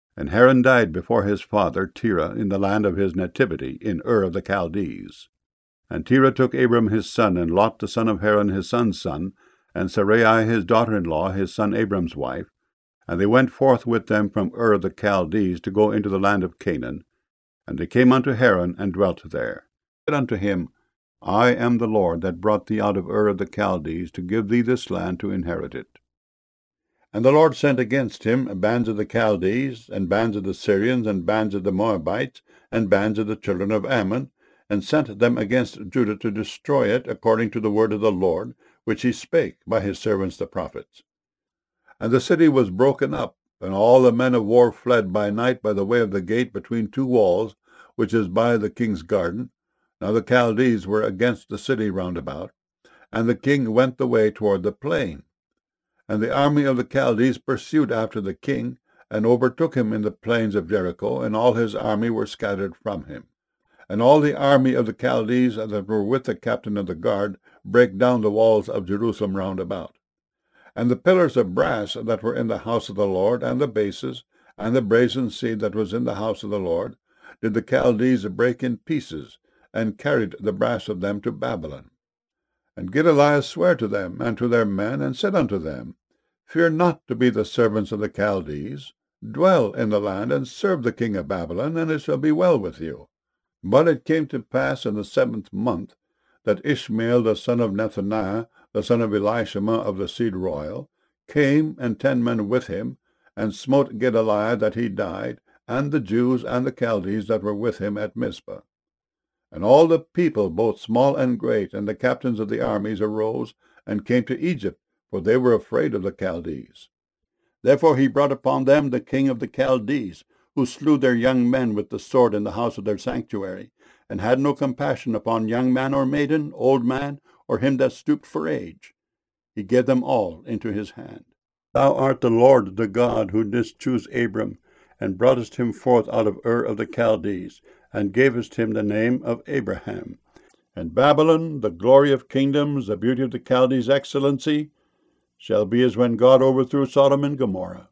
And Haran died before his father Terah in the land of his nativity, in Ur of the Chaldees. And Terah took Abram his son, and Lot the son of Haran his son's son, and Sarai his daughter-in-law, his son Abram's wife, and they went forth with them from Ur of the Chaldees to go into the land of Canaan. And they came unto Haran, and dwelt there. Said unto him, I am the Lord that brought thee out of Ur of the Chaldees, to give thee this land to inherit it. And the Lord sent against him bands of the Chaldees, and bands of the Syrians, and bands of the Moabites, and bands of the children of Ammon, and sent them against Judah to destroy it, according to the word of the Lord, which he spake by his servants the prophets. And the city was broken up, and all the men of war fled by night by the way of the gate between two walls, which is by the king's garden. Now the Chaldees were against the city round about, and the king went the way toward the plain. And the army of the Chaldees pursued after the king, and overtook him in the plains of Jericho, and all his army were scattered from him. And all the army of the Chaldees that were with the captain of the guard brake down the walls of Jerusalem round about. And the pillars of brass that were in the house of the Lord, and the bases, and the brazen seat that was in the house of the Lord, did the Chaldees break in pieces, and carried the brass of them to Babylon. And Gedaliah sware to them and to their men, and said unto them, Fear not to be the servants of the Chaldees. Dwell in the land, and serve the king of Babylon, and it shall be well with you. But it came to pass in the 7th month, that Ishmael the son of Nethaniah, the son of Elishama of the seed royal, came, and 10 men with him, and smote Gedaliah that he died, and the Jews and the Chaldees that were with him at Mizpah. And all the people, both small and great, and the captains of the armies arose, and came to Egypt, for they were afraid of the Chaldees. Therefore he brought upon them the king of the Chaldees, who slew their young men with the sword in the house of their sanctuary, and had no compassion upon young man or maiden, old man, or him that stooped for age. He gave them all into his hand. Thou art the Lord, the God, who didst choose Abram, and broughtest him forth out of Ur of the Chaldees, and gavest him the name of Abraham. And Babylon, the glory of kingdoms, the beauty of the Chaldees' excellency, shall be as when God overthrew Sodom and Gomorrah.